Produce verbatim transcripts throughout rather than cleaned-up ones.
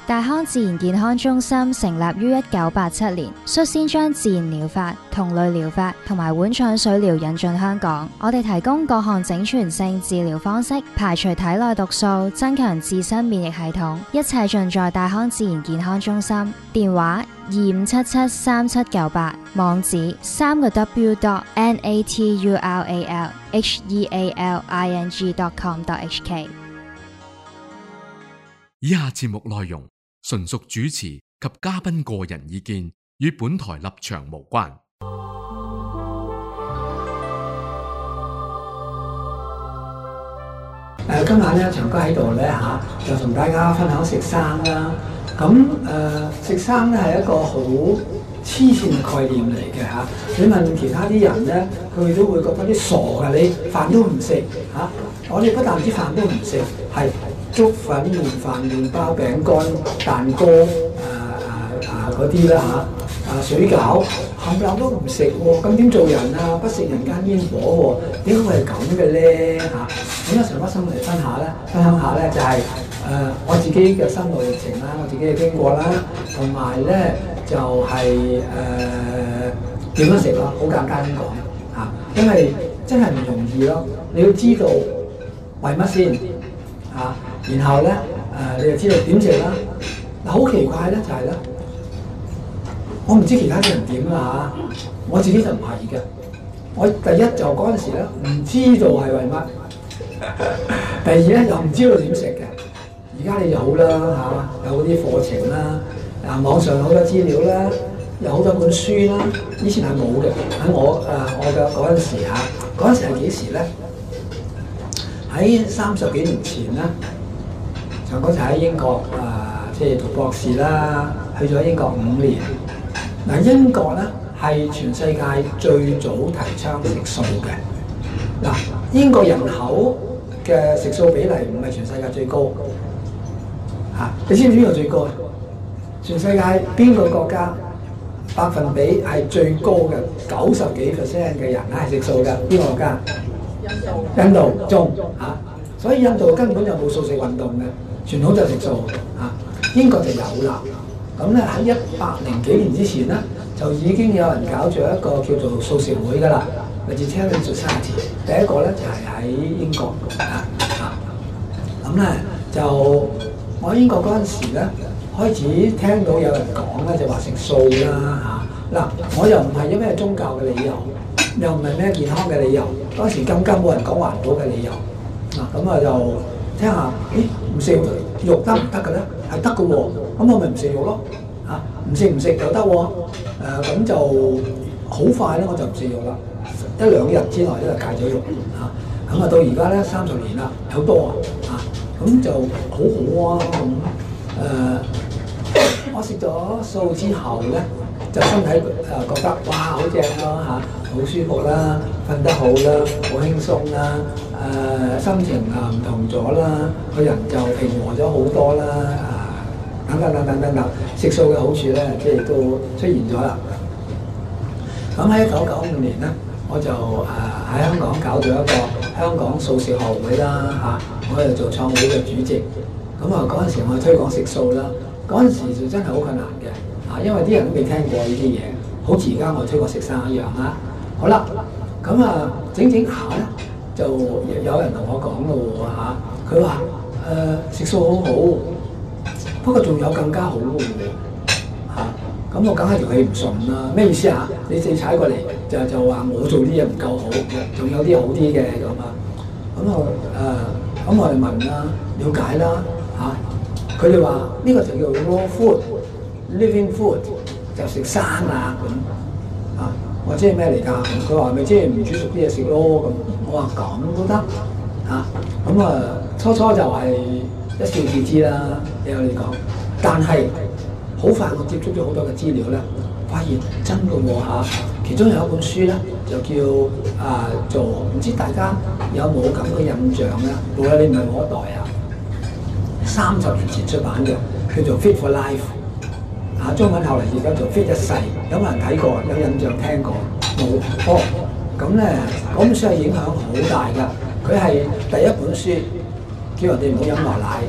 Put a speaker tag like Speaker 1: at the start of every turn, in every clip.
Speaker 1: 大康自然健康中心成立於一九八七年，率先將自然療法、同類療法同埋碗腸水療引進香港。我哋提供各項整全性治療方式，排除體內毒素，增強自身免疫系統，一切盡在大康自然健康中心。電話二五七七三七九八，網址三個 w dot n a t u r a l h e a l i n g dot com dot h k。
Speaker 2: 以下節目內容純屬主持及嘉賓個人意見，與本台立場無關。
Speaker 3: 誒，今晚咧，長哥喺度咧嚇，就同大家分享食生啦。咁誒、呃，食生咧係一個好黐線嘅概念嚟嘅嚇。你問其他啲人咧，佢都會覺得啲傻㗎，你飯都唔食嚇。我哋不但止飯都唔食，係粥粉麵飯、麵包、餅乾、蛋糕、誒誒誒嗰啲啦嚇，啊水餃冚唪唥都唔食喎，咁點做人啊？不食人間煙火喎，點解會係咁嘅咧嚇？咁咧，常不心嚟分下咧，分享下咧就係、是、誒、呃、我自己嘅心路歷程啦，我自己嘅經過啦，同埋咧就係誒點樣食咯，好簡單咁講嚇，因為真係唔容易咯，你要知道為乜先嚇，然後咧誒、呃、你就知道點食啦。嗱，好奇怪咧就係、是、咧，我唔知其他啲人點啦嚇，我自己就唔係嘅。我第一就嗰陣時咧唔知道係為乜。第二咧又唔知道點食嘅，而家你就好啦嚇，有嗰啲課程啦，啊網上好多資料啦，有好多本書啦。以前係冇嘅，喺我誒、呃、我嘅嗰陣時嚇，嗰陣時係幾時咧？喺三十幾年前啦，長哥就喺英國誒、呃，即係讀博士啦，去咗英國五年。嗱，英國咧係全世界最早提倡食素嘅。嗱，英國人口嘅食素比例唔係全世界最高嚇、啊，你知唔知邊個最高啊？全世界邊個國家百分比係最高嘅九十幾 percent 嘅人係食素嘅？邊個國家？印度。印度中嚇、啊，所以印度根本就冇素食運動嘅，傳統就食素嚇、啊。英國就有啦。咁咧喺一百零幾年之前咧，就已經有人搞咗一個叫做素食會㗎啦。Vegetarian Society 第一個咧就係、是、喺英國啊啊，咁咧就我喺英國嗰陣時咧開始聽到有人講咧就話食素啦嚇，嗱、啊、我又唔係因咩宗教嘅理由，又唔係咩健康嘅理由，當時更加冇人講環保嘅理由啊，咁啊就聽下，咦唔食肉得唔得嘅咧？係得嘅喎，咁我咪唔食肉咯嚇，唔食唔食又得喎，誒、啊、咁就好快咧我就唔食肉啦。一兩日之內咧就戒咗肉嚇，咁啊到而家咧三十年啦，好多啊，咁就好好啊咁。誒、呃，我食咗素之後咧，就身體誒覺得哇好正咯嚇，好舒服啦，瞓得好啦，好輕鬆啦，誒、呃、心情啊唔同咗啦，個人就平和咗好多啦，啊等等等等等等，食素嘅好處咧，即係都出現咗啦。咁喺一九九五年咧。我就誒喺、呃、香港搞咗一個香港素食學會啦嚇、啊，我就做創會嘅主席。咁啊嗰陣時我推廣食素啦，嗰陣時就真係好困難嘅嚇、啊，因為啲人都未聽過呢啲嘢，好似而家我推廣食生一樣啦。好啦，咁啊整整下咧，就有人同我講咯喎嚇，佢話誒食素好好，不過仲有更加好嘅喎嚇。咁我梗係條氣唔順啦，咩意思啊？你四踩過嚟就就話我做啲嘢唔夠好，仲有啲好啲嘅咁啊。咁我誒咁我哋問啦，了解啦嚇。佢哋話呢個就叫 raw food、living food， 就食生啊咁啊。我即係咩嚟㗎？佢話咪即係唔煮熟啲嘢食咯咁。我話咁都得嚇。咁啊初初就係一笑置之啦，有你講，但係。好快我接觸咗好多嘅資料咧，發現真嘅喎嚇。其中有一本書咧，就叫啊、呃、做唔知大家有冇咁嘅印象咧？無論你唔係我一代啊，三十年前出版嘅，叫做 Fit for Life 啊，中文後嚟而家做 Fit 一世，有冇人睇過？有印象聽過冇？哦，咁咧嗰本書係影響好大㗎。佢係第一本書叫人哋唔好飲牛奶，叫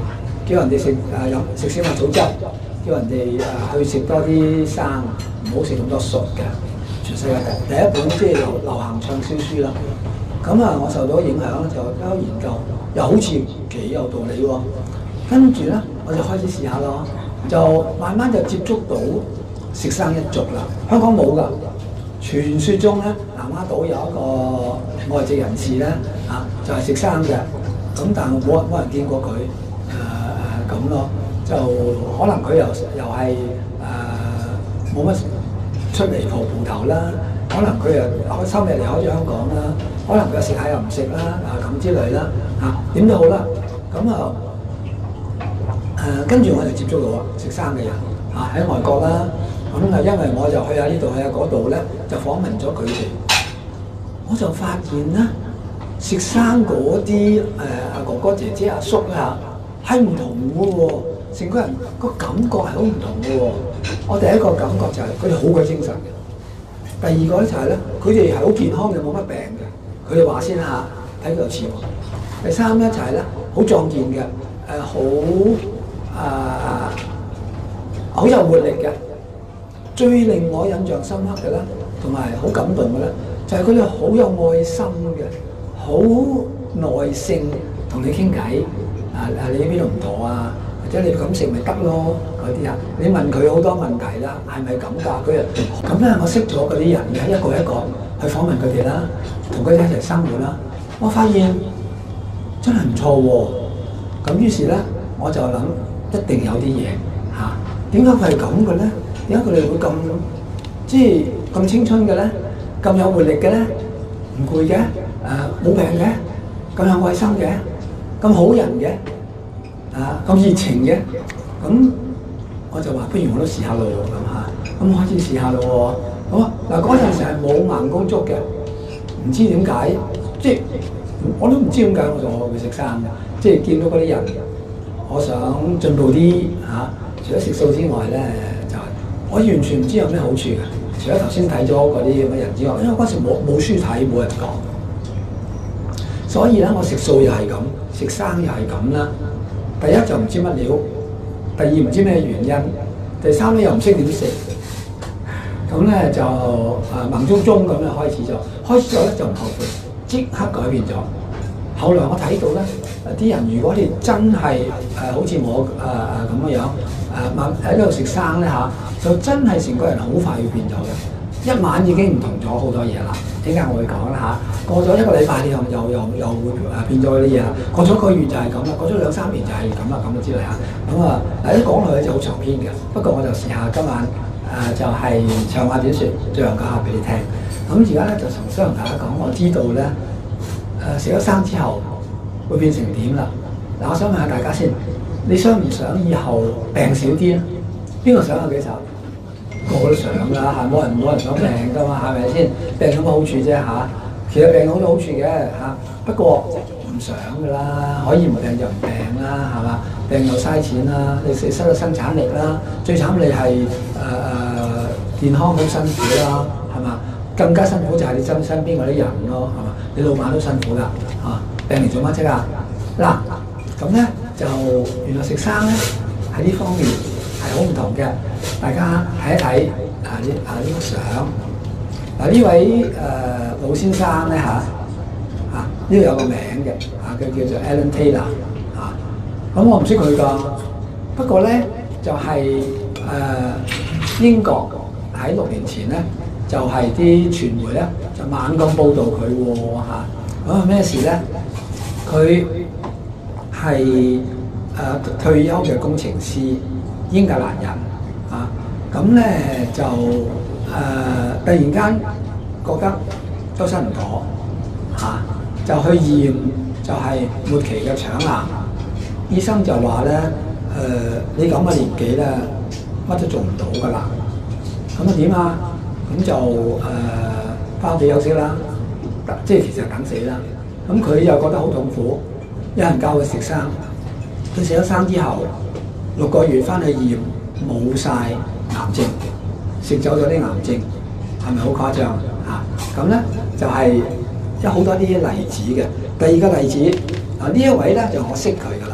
Speaker 3: 叫人哋食誒飲食小麥草汁，叫人哋誒、呃、去食多啲生，唔好食咁多熟嘅。全世界第第一本即係流流行暢銷書啦。咁啊，我受到影響就喺度研究，又好似幾有道理喎。跟住咧，我就開始試下咯，就慢慢就接觸到食生一族啦。香港冇㗎，傳說中咧，南丫島有一個外籍人士咧，啊，就係、是、食生嘅。咁但係冇冇人見過佢，誒誒咁咯。就可能佢又又係誒冇乜出嚟蒲蒲頭啦。可能佢又開心日離開咗香港啦。可能佢食下又唔食啦，啊咁之類啦。嚇點都好啦。咁啊〜誒跟住我就接觸到啊食生嘅人啊喺外國啦，咁啊因為我就去下呢度去下嗰度咧，就訪問咗佢哋，我就發現咧食生嗰啲誒阿哥哥姐姐阿叔啊係唔同嘅喎，成個人個感覺係好唔同嘅喎。我第一個感覺就係佢哋好鬼精神嘅，第二個咧就係咧佢哋係好健康嘅，冇乜病嘅。佢哋話先嚇，睇佢又似喎。第三咧就係咧好壯健嘅，誒好。啊，好有活力嘅，最令我印象深刻嘅咧，同埋好感動嘅咧，就係佢哋好有愛心嘅，好耐性同你傾偈。啊啊，你邊度唔妥啊？或者你咁食咪得咯？嗰啲啊，你問佢好多問題啦，係咪咁㗎？佢啊咁咧，我識咗嗰啲人嘅，一個一個去訪問佢哋啦，同佢哋一齊生活啦，我發現真係唔錯喎。咁於是咧，我就諗。一定有啲嘢嚇，點解佢係咁嘅咧？點解佢哋會咁即係咁青春嘅咧？咁有活力嘅咧？唔攰嘅？誒冇病嘅？咁有愛心嘅？咁好人嘅？啊咁熱情嘅？咁我就話不如我都試下咯咁嚇，咁開始試下咯喎。好啊嗱，嗰陣時係冇盲公竹嘅，唔知點解，即係我都唔知點解我仲會食生嘅，即係見到嗰啲人。我想進步啲嚇、啊，除咗食素之外咧，就係、我完全唔知有咩好處嘅。除咗頭先睇咗嗰啲咁嘅人之外，因為嗰時冇冇書睇，冇人講，所以咧我食素又係咁，食生又係咁啦。第一就唔知乜料，第二唔知咩原因，第三咧又唔識點食。咁咧就誒盲中中咁樣開始咗，開始咗咧就唔後悔，即刻改變咗。後來我睇到咧，啲人如果你真係誒、呃、好似我誒誒咁嘅樣誒，晚喺度食生咧嚇，就真係成個人好快會變咗嘅，一晚已經唔同咗好多嘢啦。點解我會講啦嚇？過咗一個禮拜，你又又又又會誒變咗啲嘢啦。過咗一個月就係咁啦，過咗兩三年就係咁啦，咁之類嚇。咁啊，嗱一講落去就好長篇嘅，不過我就試下今晚誒、呃、就係、是、長話短説，最後講下俾你聽。咁而家咧就從想同大家講，我知道咧。誒食咗生之後會變成點啦？嗱，我想問下大家先，你想唔想以後病少啲咧？邊個想有幾手？個個都想㗎，係冇人冇人想病㗎嘛？係咪先？病有乜好處啫嚇？其實病有好多好處嘅嚇，不過唔想㗎啦，可以唔病就唔病啦，係嘛？病又嘥錢啦，你失失咗生產力啦，最慘你係誒誒健康好辛苦啦，係嘛？更加辛苦就係你身身邊嗰啲人咯，係嘛？你老闆都辛苦㗎，嚇、啊、病嚟做乜啫啊？嗱，咁咧就原來食生咧喺呢方面係好唔同嘅，大家睇一睇啊呢啊呢個相。嗱、啊、呢位誒、呃、老先生咧嚇啊呢度有個名嘅，啊佢叫做 Alan Taylor 嚇、啊，咁我唔識佢㗎，不過咧就係、是、誒、呃、英國喺六年前咧。就係啲傳媒咧就猛咁報導佢喎嚇，咁啊咩事咧？佢係誒退休嘅工程師，英格蘭人啊，咁咧就誒、呃、突然間覺得周身唔妥嚇，就去驗就係末期嘅腸癌，醫生就話咧誒你咁嘅年紀咧乜都做唔到㗎啦，咁啊點啊？咁就誒翻屋企休息啦，即係其實等死啦。咁佢又覺得好痛苦，有人教佢食生，佢食咗生之後六個月翻去驗冇晒癌症，食走咗啲癌症，係咪好誇張啊？咁咧就係有好多啲例子嘅。第二個例子啊，呢一位咧就我識佢噶啦，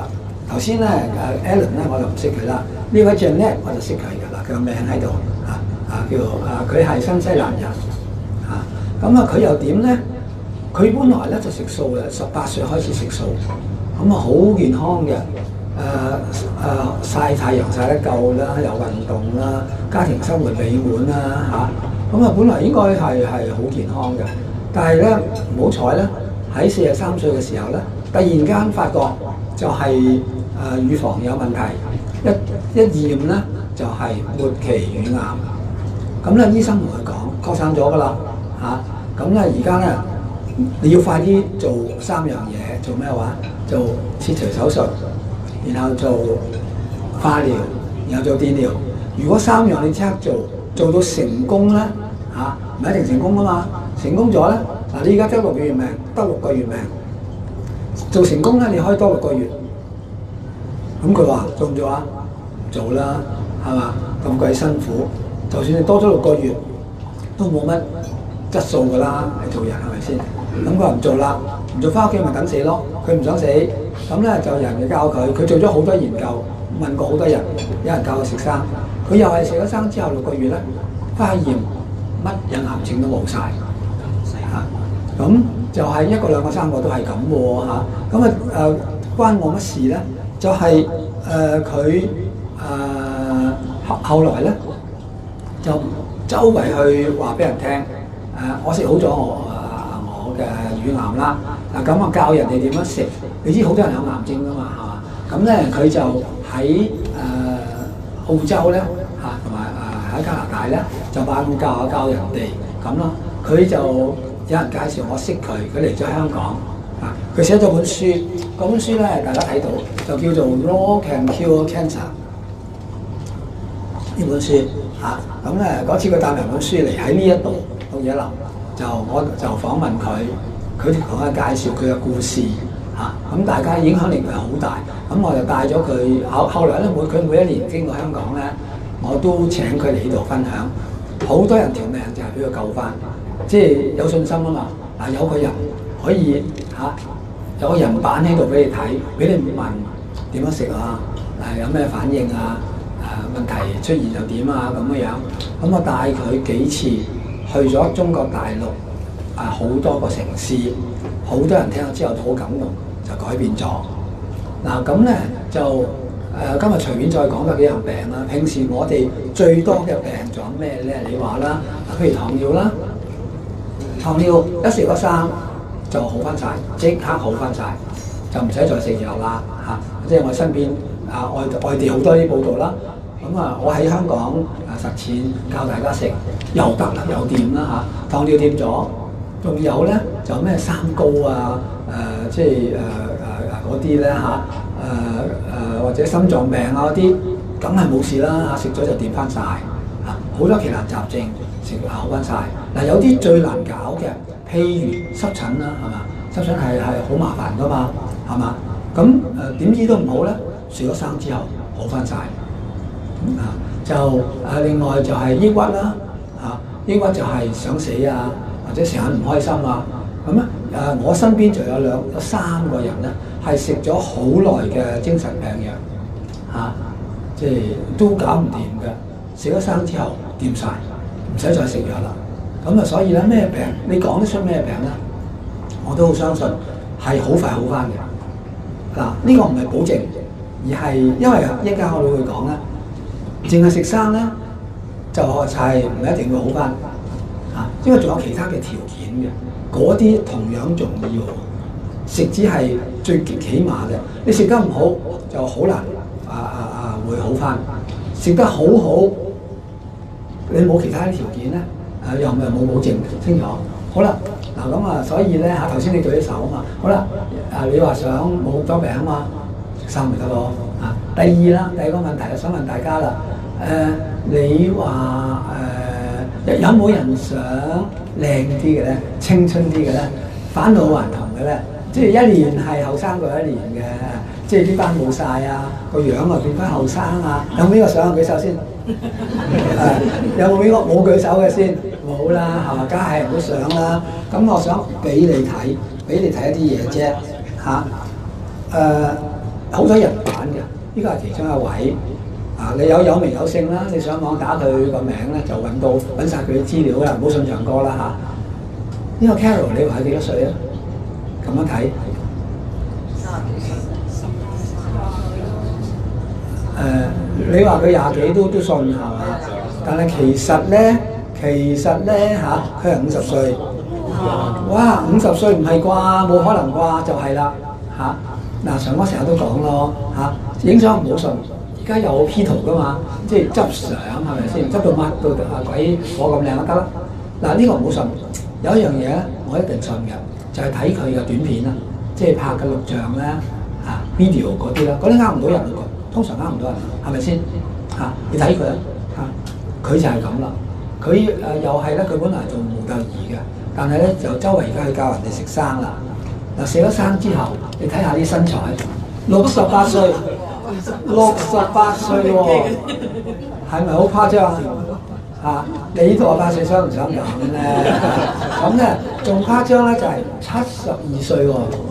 Speaker 3: 頭先咧誒 Alan 咧我就唔識佢啦，呢位 Janet 我就識佢㗎啦，佢個名喺度啊啊叫啊佢係新西蘭人啊，咁啊佢又點咧？佢本來咧就食素嘅，十八歲開始食素，咁啊好健康嘅，誒、呃、誒曬太陽曬得夠啦，有運動啦，家庭生活美滿啦嚇，咁啊本來應該係係好健康嘅，但係咧唔好彩咧，喺四十三歲嘅時候咧，突然間發覺就係、是、誒、呃、乳房有問題，一一驗咧就係、是、末期乳癌，咁咧醫生同佢講確診咗㗎啦嚇，咁咧而家咧。你要快啲做三樣嘢，做咩話？做切除手術，然後做化療，然後做電療。如果三樣你即刻做，做到成功咧嚇，唔、啊、一定成功啊嘛。成功咗咧，嗱你而家得六個月命，得六個月命。做成功咧，你可以多六個月。咁佢話做唔做啊？做啦，係嘛？咁鬼辛苦，就算你多咗六個月，都冇乜質素㗎啦。你做人係咪先？咁佢話唔做啦，唔做翻屋企咪等死咯。佢唔想死，咁咧就有人嚟教佢。佢做咗好多研究，問過好多人，有人教佢食生。佢又係食咗生之後六個月咧，發現乜嘢癌症都冇晒。嚇、啊。咁就係一個兩個三個都係咁喎嚇。咁啊誒關我乜事咧？就係誒佢誒後後來咧就周圍去話俾人聽誒、呃，我食好咗我。嘅乳癌啦，嗱咁啊教人哋點樣食，你知好多人有癌症噶嘛，係嘛？咁咧佢就喺誒、呃、澳洲咧嚇，同埋誒喺加拿大咧就猛咁教教人哋咁咯。佢就有人介紹我識佢，佢嚟咗香港啊，佢寫咗本書，嗰本書咧大家睇到就叫做《Raw Can Cure Cancer》呢本書嚇。咁咧嗰次佢帶埋本書嚟喺呢一度到野林。就我就訪問佢，佢同我介紹佢嘅故事嚇，咁、啊、大家影響力係好大。咁我就帶咗佢後後來咧，每佢每一年經過香港咧，我都請佢嚟呢度分享。好多人條命就係俾佢救翻，即係有信心啊嘛。嗱，有個人可以嚇、啊，有個人版喺度俾你睇，俾你問點樣食啊，誒有咩反應啊，誒問題出現又點啊咁嘅樣。咁我帶佢幾次。去咗中國大陸啊，好多個城市，好多人聽咗之後都好感動，就改變咗。嗱咁咧就誒、呃，今日隨便再講多幾樣病啦。平時我哋最多嘅病仲有咩咧？你話啦，譬如糖尿啦，糖尿一食咗生就好翻晒，即刻好翻晒，就唔使再食藥啦嚇。即係我身邊啊外外地好多啲報道啦。咁啊，我喺香港啊實踐教大家食又得啦，又掂啦嚇，糖尿掂咗，仲有咧就咩三高啊，誒、呃、即係誒誒誒嗰啲咧嚇，誒、呃、誒、呃、或者心臟病啊嗰啲，梗係冇事啦嚇，食咗就掂翻晒。嚇，好多奇難雜症食好翻晒。嗱，有啲最難搞嘅，譬如濕疹啦，係嘛？濕疹係係好麻煩噶嘛，係嘛？咁誒點知都唔好咧，食咗生之後好翻晒。啊，就誒、啊、另外就係抑鬱啦，嚇、啊、抑鬱就係想死啊，或者成日唔開心啊，咁咧誒我身邊就有兩有三個人咧係食咗好耐嘅精神病藥，嚇、啊，即係都搞唔掂嘅，食咗生之後掂晒，唔使再食藥啦。咁啊，所以咧咩病你講得出咩病咧，我都好相信係好快好翻嘅。嗱、啊，呢、這個唔係保證，而係因為一陣間我哋會講咧。淨係食生咧，就係唔一定會好翻嚇，因為仲有其他嘅條件嘅，嗰啲同樣重要。食只係最極起碼嘅，你食得唔好就好難啊啊啊會好翻。食得好好，你冇其他啲條件咧，誒又咪冇保證清楚。好啦，嗱咁啊，所以咧嚇頭先你舉咗手啊嘛，好啦，啊你話想冇咁多病啊嘛，食生咪得咯嚇。第二啦，第二個問題我想問大家啦。誒、呃，你話誒、呃、有冇人想靚啲嘅咧、青春啲嘅咧、返老還童嘅咧？即係一年係後生過一年嘅，即係啲斑冇晒啊，個樣啊變翻後生啊！有冇邊個想舉手先？誒、呃，有冇邊個冇舉手嘅先？冇啦，係嘛？梗係唔好想啦。咁我想俾你睇，俾你睇一啲嘢啫嚇。誒、呃， 好多人版嘅，呢個係其中一位。啊，你有有名有姓啦，你上網打佢個名咧，就揾到揾曬佢啲資料啦，唔好信長哥啦嚇。呢、這個 Carol 你話佢幾多歲啊？咁樣睇，誒、呃，你話佢廿幾都都信係嘛？但係其實咧，其實咧嚇，佢係五十歲。哇！五十歲唔係啩？冇可能啩？就係啦嚇。嗱，常哥成日都講咯嚇，影相唔好信。而家有 P 圖噶嘛，即係執相係咪先？執到乜到啊鬼我咁靚就得啦。嗱，呢個唔好信。有一樣嘢咧，我一定信嘅，就係睇佢嘅短片啦，即係拍嘅錄像咧啊 video 嗰啲啦，嗰啲呃唔到人㗎，通常呃唔到人，係咪先？嚇、啊，你睇佢啊嚇，佢就係咁啦。佢誒、呃、又係咧，佢本來做模特兒嘅，但係咧就周圍而家去教人哋食生啦。嗱，食咗生之後，你睇下啲身材，六十八歲。六十八歲喎，係咪好誇張啊？你呢度八歲想唔想咁咧？咁咧仲誇張咧，就係七十二歲喎。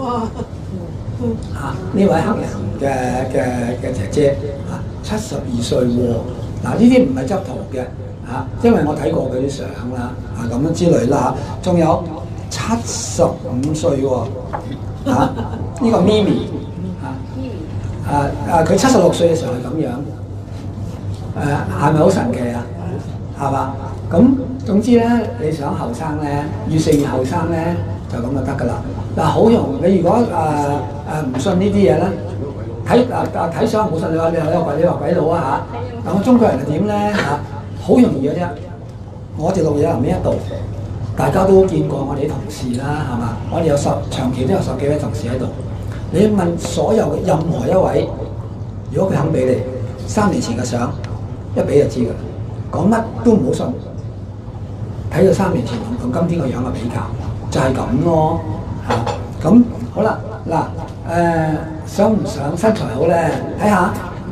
Speaker 3: 啊，呢位黑人嘅嘅嘅姐姐啊，七十二歲喎。嗱，呢啲唔係執圖嘅嚇，因為我睇過佢啲相啦，啊咁樣之類啦。仲有七十五歲喎，嚇、啊、呢、這個 Mimi。啊啊！佢七十六歲嘅時候係咁樣，誒係咪好神奇啊？係嘛？咁總之咧，你想後生咧，越食越後生咧，就咁就得㗎啦。嗱、啊，好容易，你如果誒誒唔信呢啲嘢咧，睇啊啊睇相唔好信，你話你話鬼你話鬼佬啊嚇！但我中國人係點咧嚇？好容易嘅啫。我哋路嘢臨呢一度，大家都見過我哋啲同事啦，係嘛？我哋有十長期都有十幾位同事喺度。你問所有嘅任何一位，如果佢肯俾你三年前嘅相，一俾就知㗎啦。講乜都唔好信，睇到三年前同同今天個樣嘅比較，就係咁咯嚇。咁、啊、好啦，嗱誒、呃，想唔想身材好咧？睇下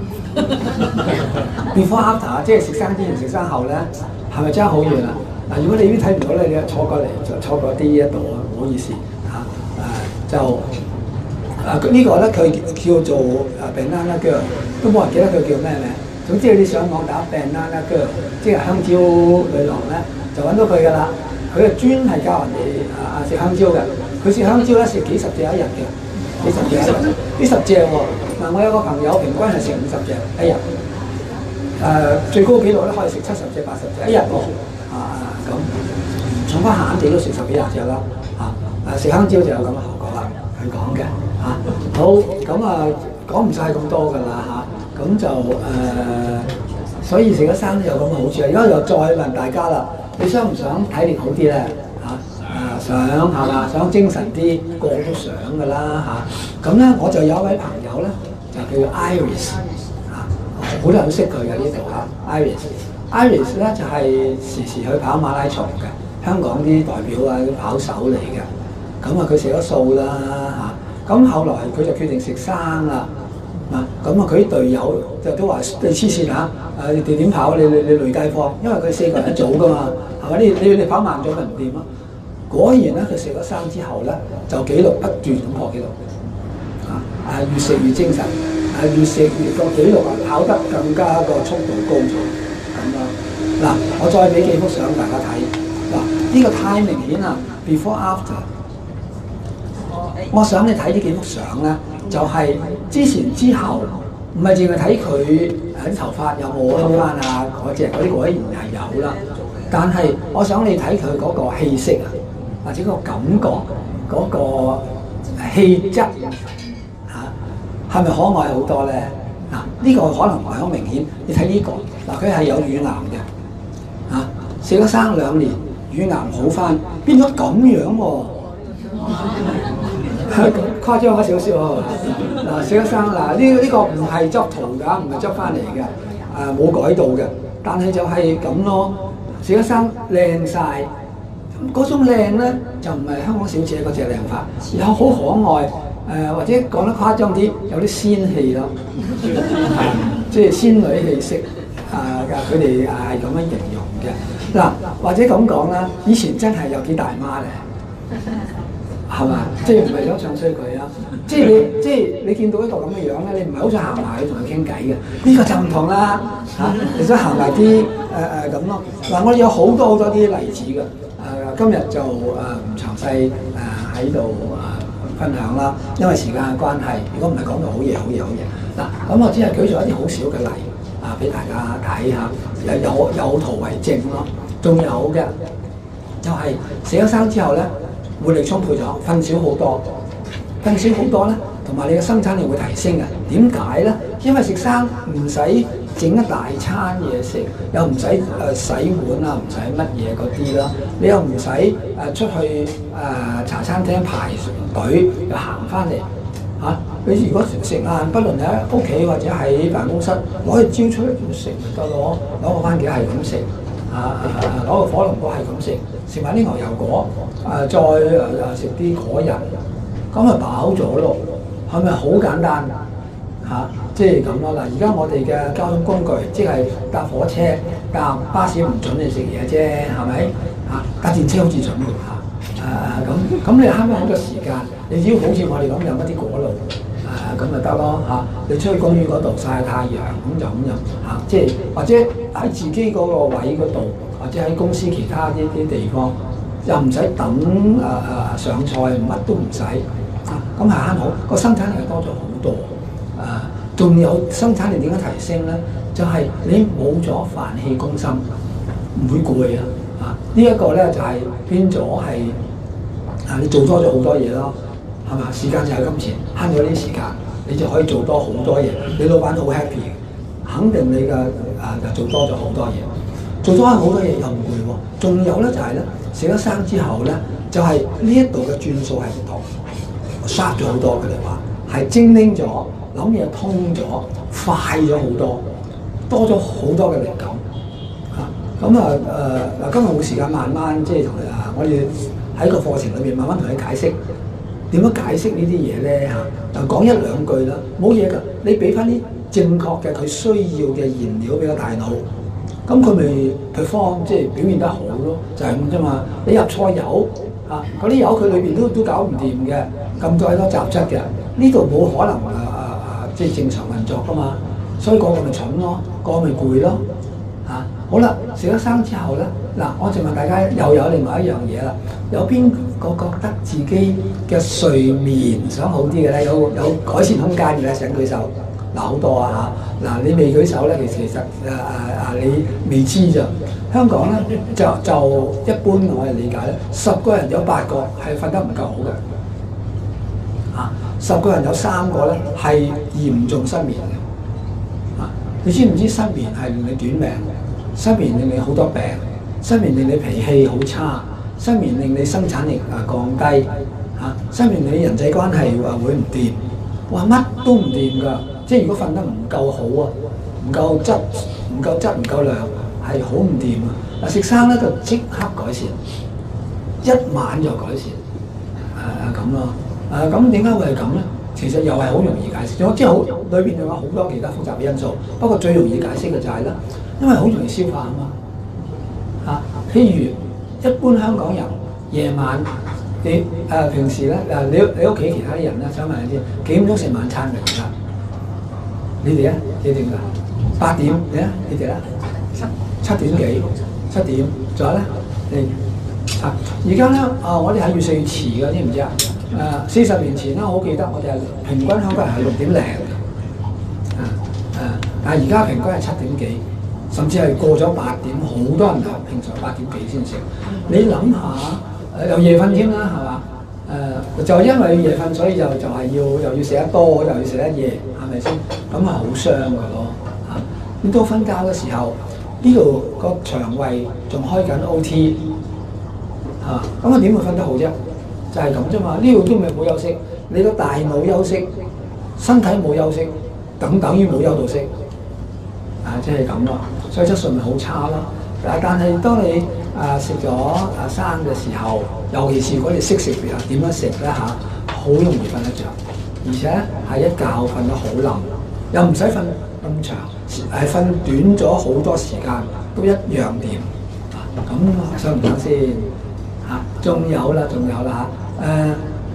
Speaker 3: before after， 即係食生之前食生後咧，係咪爭好遠啊？嗱，如果你呢啲睇唔到咧，你坐過嚟就坐過啲一度啊，唔好意思嚇誒、啊、就。啊！這個、呢個咧佢叫做啊 Banana Girl， 都冇人記得佢叫咩名。總之你上網打 Banana Girl， 即係香蕉女郎咧，就揾到佢㗎啦。佢係專係教人哋啊食香蕉嘅。佢食香蕉咧食幾十隻一日嘅，幾十隻一日，幾十隻喎。嗱，我有個朋友平均係食五十隻一日，誒、呃、最高紀錄咧可以食七十隻、八十隻一日喎。啊咁，重翻閒地都食十幾廿隻啦。啊誒食香蕉就有咁嘅效果啦。佢講嘅。嚇、啊、好咁啊，講唔晒咁多㗎啦嚇，咁、啊、就誒、呃，所以食咗生有咁嘅好處啊！而家又再問大家啦，你想唔想體力好啲咧？嚇啊，想係嘛？想精神啲，個個都想㗎啦嚇。咁、啊、咧我就有一位朋友咧，就叫做 Iris 嚇、啊，好多人都識佢嘅呢度嚇。Iris，Iris 咧就係、是、時時去跑馬拉松嘅，香港啲代表啊，啲跑手嚟嘅。咁啊，佢食咗素啦嚇。咁後來佢就決定食生啦，啊咁啊佢啲隊友就都話你黐線嚇，誒你哋點跑？你你你累街坊，因為佢四個人一組噶嘛，係咪？你你你跑慢咗咪唔掂咯？果然咧，佢食咗生之後咧，就紀錄不斷咁破紀錄，啊啊越食越精神，啊越食越個紀錄啊跑得更加個速度高咗，咁咯。嗱，我再俾幾幅相大家睇，嗱呢個太明顯啦 ，before after。我想你睇呢幾幅相咧，就係、是、之前之後，唔係淨係睇佢啲頭髮有冇黑翻啊嗰隻，嗰啲果然係有啦。但係我想你睇佢嗰個氣息啊，或者個感覺嗰、那個氣質嚇，係、啊、咪可愛好多咧？嗱、啊，呢、這個可能唔係好明顯。你睇呢、這個嗱，佢係有乳癌嘅嚇，食、啊、咗生兩年，乳癌好翻，變咗咁樣喎、啊。誇張咗少少喎，嗱，食咗生嗱呢呢個唔係執圖㗎，唔係執翻嚟嘅，誒、呃、冇改到嘅，但係就係咁咯，食咗生靚晒，嗰種靚咧就唔係香港小姐嗰隻靚法，有好可愛，誒、呃、或者講得誇張啲，有啲仙氣咯，即係仙女氣息，啊佢哋係咁樣形容嘅，嗱或者咁講啦，以前真係有幾大媽咧。係嘛？即係唔係想唱衰佢啊？ 即係你即係你見到一個咁嘅樣咧，你唔係好想行埋去同佢傾偈嘅。呢、這個就唔同啦嚇、啊，你想行埋啲誒誒咁咯。嗱、啊，我哋有好多好多啲例子嘅。誒、啊、今日就誒唔詳細誒喺度誒分享啦，因為時間嘅關係。如果唔係講到好嘢好嘢好嘢嗱，咁、啊、我只係舉咗一啲好少嘅例啊，俾大家睇下，有有有圖為證咯。仲有嘅就係死咗生之後咧，活力充沛咗，瞓少好多。瞓少好多咧，同埋你嘅生產力會提升嘅。點解咧？因為食生唔使整一大餐嘢食，又唔使誒洗碗啊，唔使乜嘢嗰啲啦。你又唔使誒出去誒、呃、茶餐廳排隊，又行翻嚟嚇。你如果食晏，不論喺屋企或者喺辦公室，攞去招出嚟食咪得咯。攞個番茄係咁食，啊攞個火龍果係咁食，食埋啲牛油果，誒、啊、再誒誒食啲果仁。咁咪飽咗咯，係咪好簡單嚇、啊？即係咁咯。嗱，而家我哋嘅交通工具，即係搭火車、搭巴士唔準你食嘢啫，係咪嚇？搭電車好似準㗎嚇。誒咁咁你慳咗好多時間，你只要好似我哋咁飲一啲果露，誒咁咪得咯嚇。你出去公園嗰度曬下太陽，咁就咁飲嚇。即係或者喺自己嗰個位嗰度，或者喺公司其他呢啲地方，又唔使等誒誒、呃、上菜，乜都唔使。啊，咁係慳好，個生產力係多咗好多，啊，仲有生產力點樣提升咧？就係、是、你冇咗煩氣攻心，唔會攰啊！啊，這個、呢一個咧就係、是、變咗係啊，你做多咗好多嘢咯，係嘛？時間就係金錢，慳咗啲時間，你就可以做多好多嘢。你老闆好 happy，肯定你嘅啊就做多咗好多嘢，做多好多嘢又唔攰喎。仲有咧就係、是、咧，食咗生之後咧，就係呢一度嘅轉數係唔同。sharp 咗好多，佢哋話係精靈咗，諗嘢通咗，快咗好多，多咗好多嘅靈感嚇。咁啊誒嗱，今日冇時間慢慢即係同啊，我哋喺個課程裏邊慢慢同你解釋點樣解釋呢啲嘢咧嚇。嗱，講一兩句啦，冇嘢㗎，你俾翻啲正確嘅佢需要嘅燃料俾個大腦，咁佢咪 perform 即係表現得好咯，就係咁啫嘛。你入錯油啊，嗰啲油佢裏邊都都搞唔掂嘅。咁多多雜質嘅，呢度冇可能啊啊啊！即係正常運作噶嘛，所以個個咪蠢咯，個個咪攰咯嚇、啊。好啦，食咗生之後咧，嗱，我就問大家又有另外一樣嘢啦，有邊個覺得自己嘅睡眠想好啲嘅咧？有有改善空間嘅咧？請舉手。嗱，好多啊嚇！嗱，你未舉手咧，其實其實啊啊啊，你未知咋？香港咧就就一般我嘅理解咧，十個人有八個係瞓得唔夠好嘅。啊！十個人有三個咧係嚴重失眠嘅。啊！你知唔知失眠係令你短命？失眠令你好多病，失眠令你脾氣好差，失眠令你生產力啊降低，嚇、啊！失眠令你人際關係話會唔掂，哇乜都唔掂㗎！即係如果瞓得唔夠好啊，唔夠質，唔夠質唔夠量，係好唔掂啊！嗱，食生咧就即刻改善，一晚就改善，誒咁咯。誒咁點解會係咁咧？其實又係好容易解釋，仲即係好裏邊仲有好多其他複雜嘅因素。不過最容易解釋嘅就係、是、啦，因為好容易消化啊嘛嚇、啊。譬如一般香港人夜晚你誒、呃、平時咧誒你你屋企其他啲人咧，想問下先幾點鐘食晚餐㗎？而家你哋咧幾點㗎？八點你咧？你哋咧？七七點幾？七點仲有咧？你啊而家咧啊我哋係越食越遲㗎，知唔知啊？誒四十年前啦，我好記得我哋係平均香港人係六點零嘅，啊誒，但係而家平均係七點幾，甚至係過咗八點，好多人係平常八點幾先食。你諗下誒又夜瞓添啦，係嘛？誒就係因為夜瞓，所以就就係要又要食得多，又要食得夜，係咪先？咁係好傷㗎咯嚇。咁到瞓覺嘅時候，呢度個腸胃仲開緊 O T 嚇，咁啊點會瞓得好啫？就係咁啫嘛，呢度都未冇休息，你個大腦休息，身體冇休息，等等於冇休到息，啊，即係咁咯，所以質素咪好差咯。啊，但係當你啊食咗啊生嘅時候，尤其是如果你識食啊點樣食咧嚇，好容易瞓得着，而且係一覺瞓得好冧，又唔使瞓咁長，係瞓短咗好多時間，都一樣掂。啊，咁想唔想先？嚇，仲有啦，仲有啦嚇，誒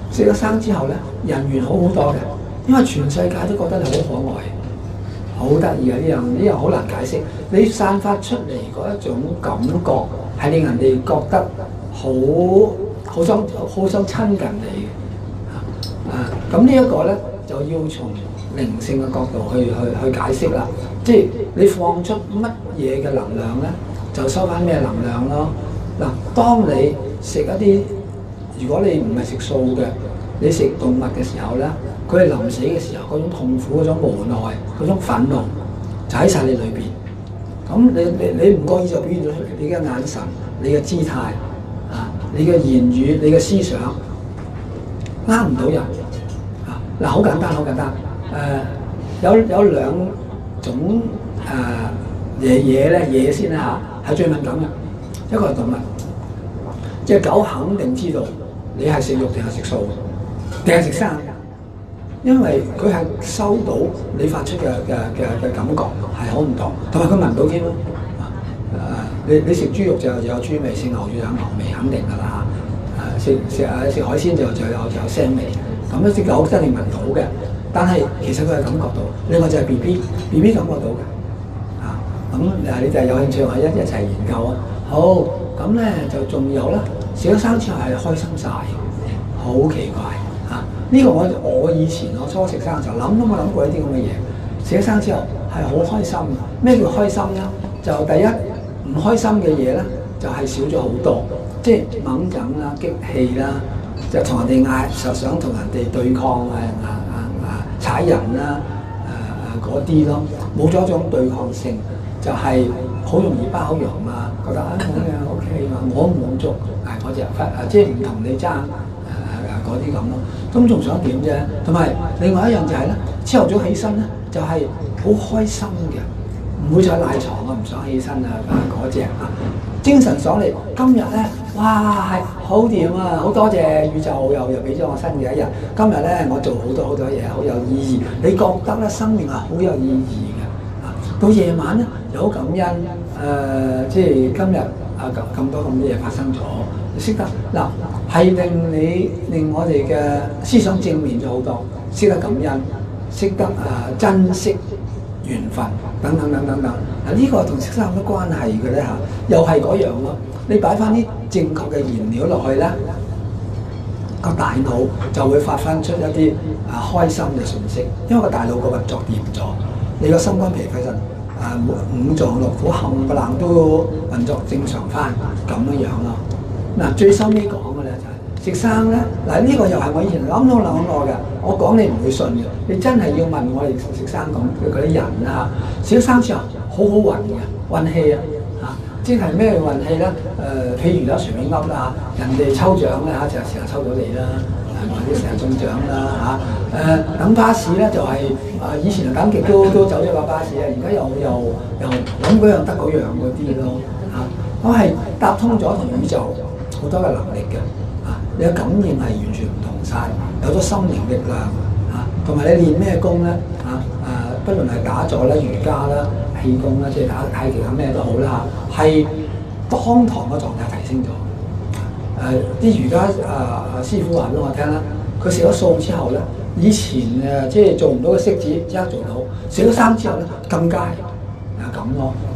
Speaker 3: 食咗生之後咧，人緣好好多嘅，因為全世界都覺得你好可愛，好得意嘅呢樣，呢樣好難解釋。你散發出嚟嗰一種感覺係令人哋覺得好好想好想親近你嘅。啊，咁呢一個咧就要從靈性嘅角度去去去解釋啦。即係你放出乜嘢嘅能量咧，就收翻咩能量咯。嗱，當你食一啲，如果你唔係食素嘅，你食動物嘅時候咧，佢係臨死嘅時候嗰種痛苦、嗰種無奈、嗰種憤怒，就喺晒你裏邊。咁你你你唔覺意就表現咗出嚟，你嘅眼神、你嘅姿態啊、你嘅言語、你嘅思想，呃唔到人啊！嗱，好簡單，好簡單。誒、呃，有有兩種誒嘢嘢咧，嘢先啦嚇，係最敏感嘅。一個係動物，隻狗肯定知道你係食肉定係食素，定係食生，因為佢係收到你發出嘅嘅嘅嘅感覺係好唔同，同埋佢聞到添咯。啊，你你食豬肉就有豬味，食牛就有牛味，肯定㗎啦嚇。誒食食誒食海鮮就就有就有腥味，咁咧隻狗真係聞到嘅。但係其實佢係感覺到，另外就係 B B，B B 感覺到嘅。啊，咁誒你就係有興趣可以一一齊研究啊。好，咁咧就仲有啦，食咗生之後係開心晒，好奇怪嚇！呢、啊這個我我以前我初食生嘅時候諗都冇諗過呢啲咁嘅嘢，食咗生之後係好開心。咩叫開心咧？就第一唔開心嘅嘢咧，就係、是、少咗好多，即係猛整啦、激氣啦，就同人哋嗌，就想同人哋對抗啊啊啊啊踩人啦誒誒嗰啲咯，冇咗一種對抗性，就係、是。好容易包容啊，覺得啊我嘅 O K 嘛，我唔滿足，誒我就忽啊，即係唔同你爭誒誒嗰啲咁咯。咁仲想點啫？同埋另外一樣就係咧，朝頭早起身咧就係好開心嘅，唔會再賴床啊，唔想起身啊嗰隻啊，精神爽利。今日咧，哇係好掂啊！好多謝宇宙又又俾咗我新嘅一日。今日咧我做好多好多嘢，好有意義。你覺得咧生命係好有意義嘅啊？到夜晚咧又好感恩。誒、呃，即係今日啊咁咁多咁多嘢發生咗，你識得嗱係令你令我哋嘅思想正面咗好多，識得感恩，識得誒、呃、珍惜緣分等等等等等。嗱、這、呢個同食生有乜關係嘅咧嚇？又係嗰樣咯。你擺翻啲正確嘅燃料落去咧，個大腦就會發翻出一啲啊開心嘅訊息，因為個大腦個運作掂咗，你個心肝脾肺腎。啊五臟六腑冚唪唥都運作正常翻咁樣樣咯。嗱最收尾講嘅咧就係食生咧，嗱呢個又係我以前諗都諗過嘅。我講你唔會信嘅，你真係要問我哋食食生咁嗰啲人啊嚇。食咗生之後好好運嘅運氣啊嚇，即係咩運氣咧？誒、呃、譬如啦，隨便噏啦嚇，人哋抽獎咧嚇就成日抽到你啦。或者成日中獎啦嚇，誒、呃、等巴士咧就係、是、啊、呃、以前等極都都走咗架巴士啊，而家又又又諗嗰樣得嗰樣嗰啲咯嚇，我係搭通咗同宇宙好多嘅能力嘅啊，你嘅感應係完全唔同晒，有咗心靈力量嚇，同、啊、埋你練咩功咧嚇誒，不論係打坐啦、瑜伽啦、氣功啦，即係打太極啊咩都好啦嚇，係當堂嘅狀態提升咗。誒啲、呃、瑜伽啊、呃、師傅話俾我聽啦，佢食咗素之後咧，以前誒即係做唔到嘅式子，即刻做到；食咗生之後咧，更加啊咁咯。